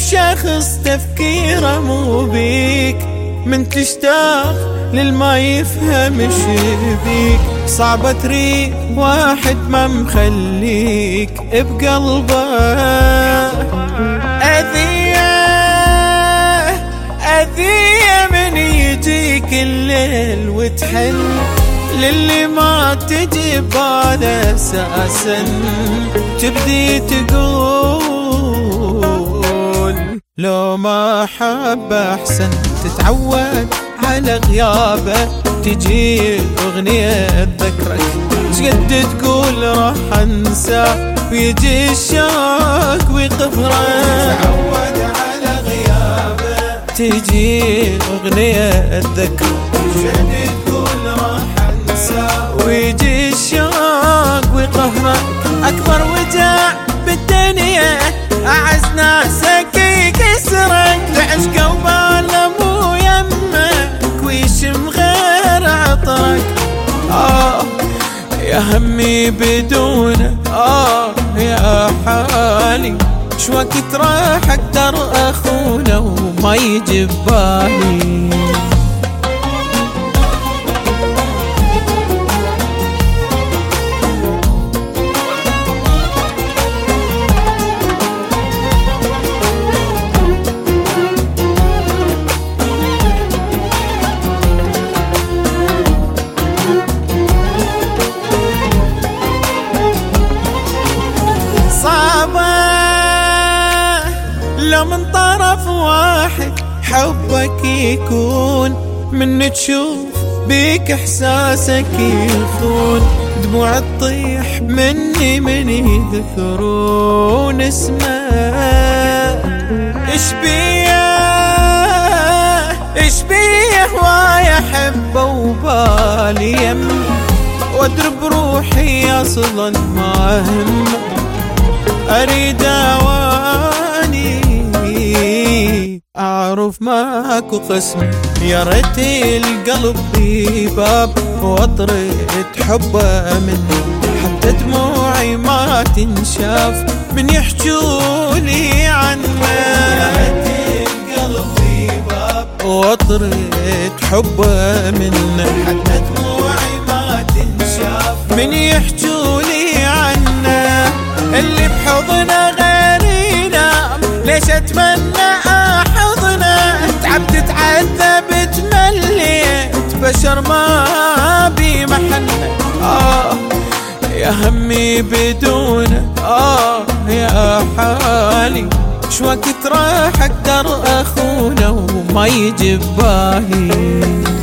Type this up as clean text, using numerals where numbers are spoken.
بشخص تفكيره مو بيك، من تشتاق للما يفهم شبيك، صعبة تريد واحد ما مخليك بقلبه. أذية من يجيك الليل وتحن للي ما تجي باله أساسا، تبدي تقول لو ما حب أحسن، تتعود على غيابه، تجي أغنية تذكرك، شقد تقول راح أنسى ويجي الشوق ويقهرك، تتعود على غيابه، تجي أغنية تذكرك، شقد تقول راح أنسى ويجي الشوق ويقهرك. أكبر وجع بالدنيا أعز ناسك يكسرك، تعشق وباله مو يمك ويشم غير عطرك. يا همي بدونه يا حالي، شوقت راح اقدر اخونه وما يجي ببالي. لو من طرف واحد حبك يكون، من تشوف بيك احساسك يخون، دموع تطيح مني من يذكرون اسمه. ايش بيه هواية احبه وبالي يم، وادري بروحي اصلا ما هم، اريد اواني أعرف ماكو قسم، يا ريت القلب بباب وطريت حبه مني، حتى دموعي ما تنشاف من يحجولي عنه. يا ريت القلب بباب وطريت حبه منه، حتى دموعي ما تنشاف من يحجولي عنه. اللي بحضنه غير ينام، ليش اتمنى احضنه، تعبت تعذب تمليت بشر ما بي محنه. يا همي بدونه يا حالي، شوقت راح اقدر اخونه وما يجي ببالي.